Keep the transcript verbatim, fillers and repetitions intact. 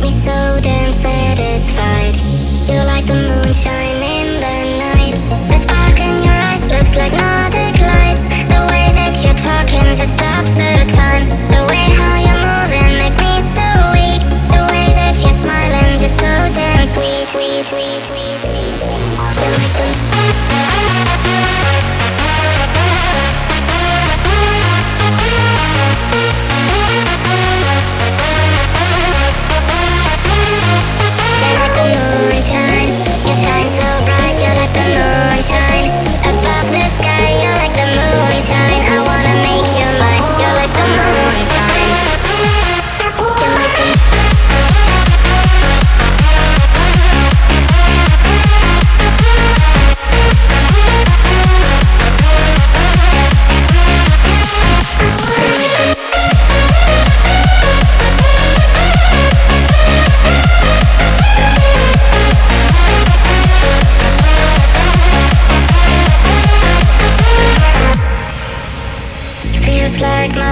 me so damn satisfied. You're like the moonshine in the night. The spark in your eyes looks like Nordic lights. The way that you're talking just stops the time. The way how you're moving makes me so weak. The way that you're smiling just so damn sweet, sweet, sweet, sweet, sweet. You're like the like my